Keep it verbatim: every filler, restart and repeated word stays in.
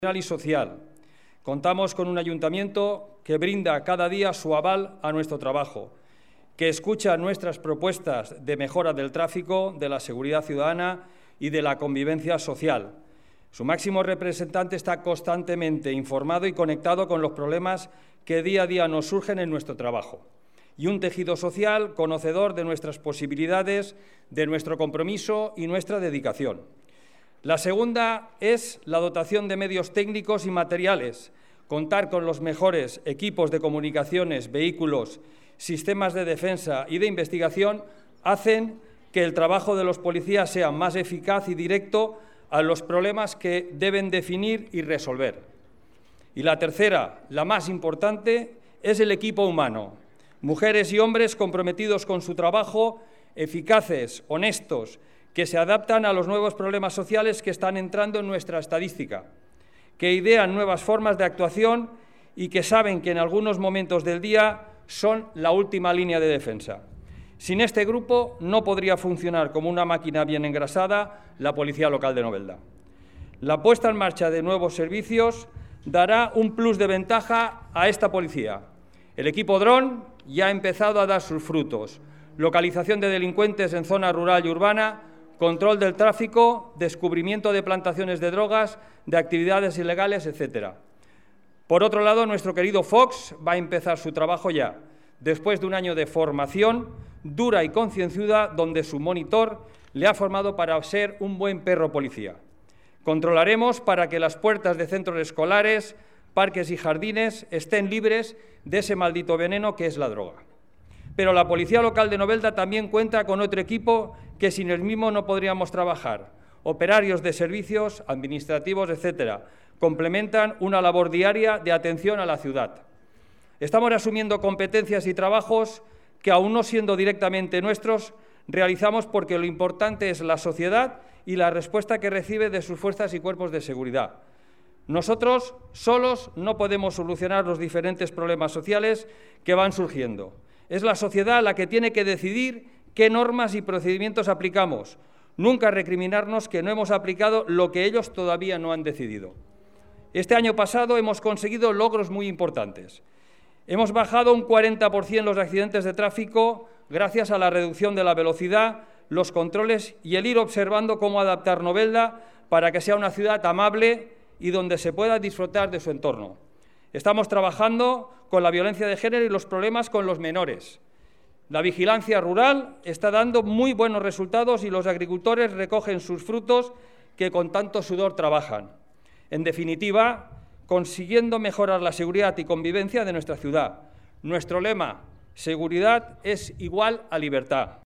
y social. Contamos con un ayuntamiento que brinda cada día su aval a nuestro trabajo, que escucha nuestras propuestas de mejora del tráfico, de la seguridad ciudadana y de la convivencia social. Su máximo representante está constantemente informado y conectado con los problemas que día a día nos surgen en nuestro trabajo. Y un tejido social conocedor de nuestras posibilidades, de nuestro compromiso y nuestra dedicación. La segunda es la dotación de medios técnicos y materiales, contar con los mejores equipos de comunicaciones, vehículos, sistemas de defensa y de investigación hacen que el trabajo de los policías sea más eficaz y directo a los problemas que deben definir y resolver. Y la tercera, la más importante, es el equipo humano. Mujeres y hombres comprometidos con su trabajo, eficaces, honestos, que se adaptan a los nuevos problemas sociales que están entrando en nuestra estadística, que idean nuevas formas de actuación y que saben que en algunos momentos del día son la última línea de defensa. Sin este grupo no podría funcionar como una máquina bien engrasada la Policía Local de Novelda. La puesta en marcha de nuevos servicios dará un plus de ventaja a esta policía. El equipo dron ya ha empezado a dar sus frutos. Localización de delincuentes en zona rural y urbana, control del tráfico, descubrimiento de plantaciones de drogas, de actividades ilegales, etcétera. Por otro lado, nuestro querido Fox va a empezar su trabajo ya, después de un año de formación dura y concienzuda, donde su monitor le ha formado para ser un buen perro policía. Controlaremos para que las puertas de centros escolares, parques y jardines estén libres de ese maldito veneno que es la droga. Pero la Policía Local de Novelda también cuenta con otro equipo que sin el mismo no podríamos trabajar. Operarios de servicios, administrativos, etcétera, complementan una labor diaria de atención a la ciudad. Estamos asumiendo competencias y trabajos que, aún no siendo directamente nuestros, realizamos porque lo importante es la sociedad y la respuesta que recibe de sus fuerzas y cuerpos de seguridad. Nosotros solos no podemos solucionar los diferentes problemas sociales que van surgiendo. Es la sociedad la que tiene que decidir qué normas y procedimientos aplicamos, nunca recriminarnos que no hemos aplicado lo que ellos todavía no han decidido. Este año pasado hemos conseguido logros muy importantes. Hemos bajado un cuarenta por cien los accidentes de tráfico gracias a la reducción de la velocidad, los controles y el ir observando cómo adaptar Novelda para que sea una ciudad amable y donde se pueda disfrutar de su entorno. Estamos trabajando con la violencia de género y los problemas con los menores. La vigilancia rural está dando muy buenos resultados y los agricultores recogen sus frutos que con tanto sudor trabajan. En definitiva, consiguiendo mejorar la seguridad y convivencia de nuestra ciudad. Nuestro lema, seguridad es igual a libertad.